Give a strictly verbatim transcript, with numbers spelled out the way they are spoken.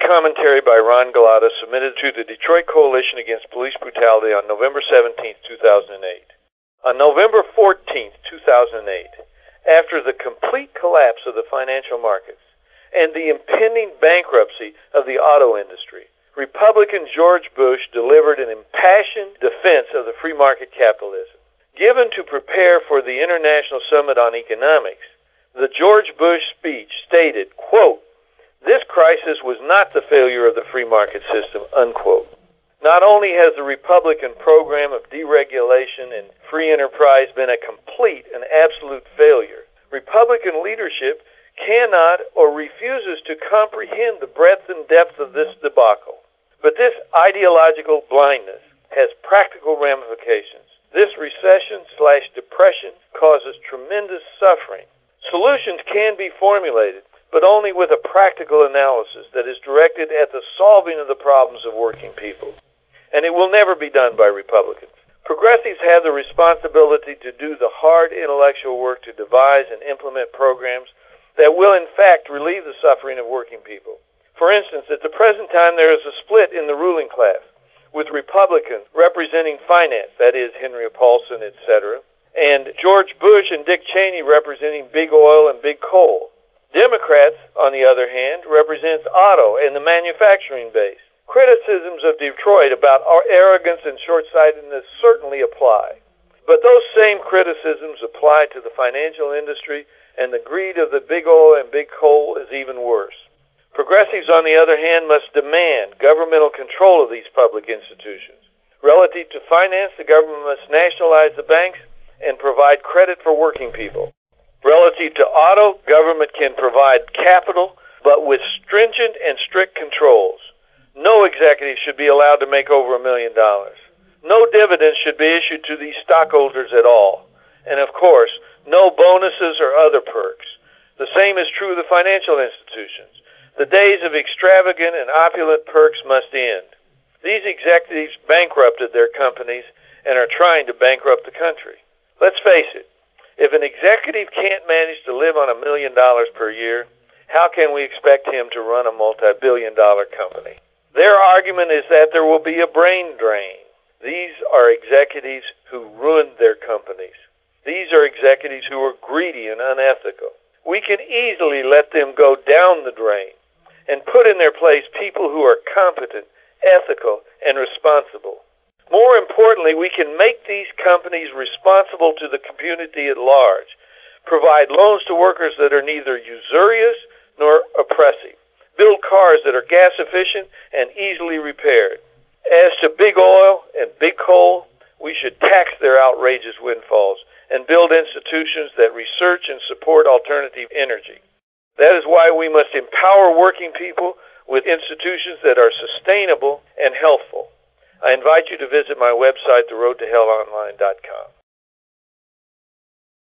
commentary by Ron Galata submitted to the Detroit Coalition Against Police Brutality on November seventeenth, two thousand eight. On November fourteenth, two thousand eight, after the complete collapse of the financial markets and the impending bankruptcy of the auto industry, Republican George Bush delivered an impassioned defense of the free market capitalism. Given to prepare for the International Summit on Economics, the George Bush speech stated, quote, "This crisis was not the failure of the free market system," unquote. Not only has the Republican program of deregulation and free enterprise been a complete and absolute failure, Republican leadership cannot or refuses to comprehend the breadth and depth of this debacle. But this ideological blindness has practical ramifications. This recession slash depression causes tremendous suffering. Solutions can be formulated, but only with a practical analysis that is directed at the solving of the problems of working people. And it will never be done by Republicans. Progressives have the responsibility to do the hard intellectual work to devise and implement programs that will in fact relieve the suffering of working people. For instance, at the present time there is a split in the ruling class, with Republicans representing finance, that is Henry Paulson, et cetera, and George Bush and Dick Cheney representing big oil and big coal. Democrats, on the other hand, represents auto and the manufacturing base. Criticisms of Detroit about our arrogance and short-sightedness certainly apply. But those same criticisms apply to the financial industry, and the greed of the big oil and big coal is even worse. Progressives, on the other hand, must demand governmental control of these public institutions. Relative to finance, the government must nationalize the banks and provide credit for working people. Relative to auto, government can provide capital, but with stringent and strict controls. No executive should be allowed to make over a million dollars. No dividends should be issued to these stockholders at all. And of course, no bonuses or other perks. The same is true of the financial institutions. The days of extravagant and opulent perks must end. These executives bankrupted their companies and are trying to bankrupt the country. Let's face it, if an executive can't manage to live on a million dollars per year, how can we expect him to run a multi-billion dollar company? Their argument is that there will be a brain drain. These are executives who ruined their companies. These are executives who are greedy and unethical. We can easily let them go down the drain and put in their place people who are competent, ethical, and responsible. More importantly, we can make these companies responsible to the community at large, provide loans to workers that are neither usurious nor oppressive, build cars that are gas efficient and easily repaired. As to big oil and big coal, we should tax their outrageous windfalls and build institutions that research and support alternative energy. That is why we must empower working people with institutions that are sustainable and healthful. I invite you to visit my website, the road to hell online dot com.